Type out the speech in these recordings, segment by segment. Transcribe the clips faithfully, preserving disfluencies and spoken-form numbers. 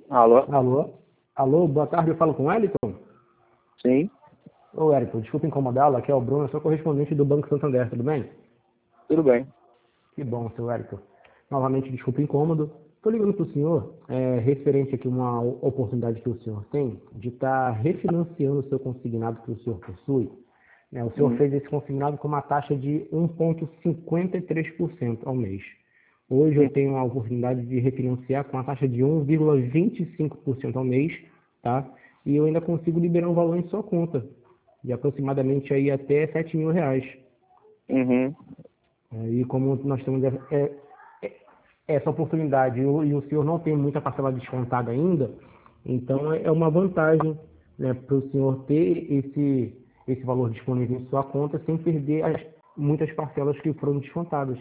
Alô? Alô? Alô, boa tarde, eu falo com o Wellington? Sim, Ô, Wellington, desculpa incomodá-lo, aqui é o Bruno, eu sou correspondente do Banco Santander, tudo bem? tudo bem. Que bom, seu Wellington. Novamente, desculpa o incômodo. Estou ligando para o senhor, é, referente aqui a uma o- oportunidade que o senhor tem de estar refinanciando o seu consignado que o senhor possui. Né? O senhor Uhum. fez esse consignado com uma taxa de um vírgula cinquenta e três por cento ao mês. Hoje eu tenho a oportunidade de refinanciar com a taxa de um vírgula vinte e cinco por cento ao mês, tá? E eu ainda consigo liberar um valor em sua conta, de aproximadamente aí até sete mil reais. Uhum. É, E como nós temos é, é, é, essa oportunidade e o, e o senhor não tem muita parcela descontada ainda, então é é uma vantagem, né, para o senhor ter esse, esse valor disponível em sua conta sem perder as, muitas parcelas que foram descontadas.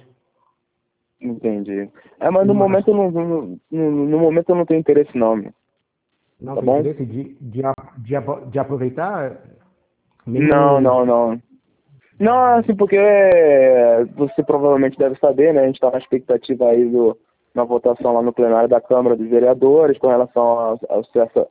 Entendi. É, mas no Mas momento eu não, no, no- no momento eu não tenho interesse não, meu. não Tá tem bom? interesse de, de, a- de, apro- de aproveitar, Não, mesmo. não, não. Não, assim, porque você provavelmente deve saber, né? A gente está na expectativa aí do, na votação lá no plenário da Câmara dos Vereadores com relação ao ao acesso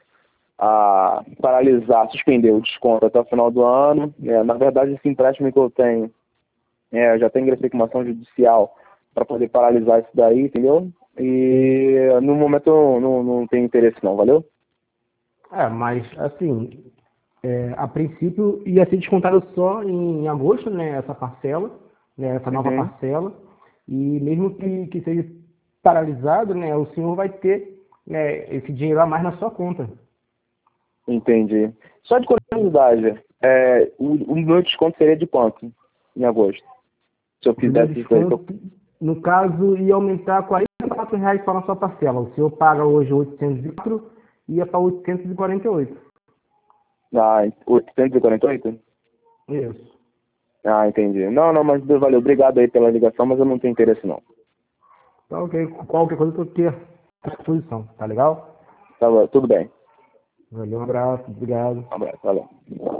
a paralisar, suspender o desconto até o final do ano. É, na verdade, esse empréstimo que eu tenho, é, eu já tenho ingressei com uma ação judicial para poder paralisar isso daí, entendeu? E no momento eu não, não tenho interesse não, valeu? É, mas assim, é, a princípio ia ser descontado só em agosto, né, essa parcela, né, essa nova Uhum, parcela, e mesmo que, que seja paralisado, né, o senhor vai ter, né, esse dinheiro a mais na sua conta. entendi. Só de curiosidade, é, o, o meu desconto seria de quanto em agosto? Se eu O meu fizesse isso daí? desconto, no caso, ia aumentar quarenta e quatro reais só na sua parcela. O senhor paga hoje oitocentos e quatro, ia para oitocentos e quarenta e oito. Ah, oitocentos e quarenta e oito. Isso. Ah, entendi. Não, não, mas valeu. Obrigado aí pela ligação, mas eu não tenho interesse não. Tá ok. Qualquer coisa que eu tenha à disposição, tá legal? Tá, bom, tudo bem. Valeu, um abraço, obrigado. Um abraço, valeu.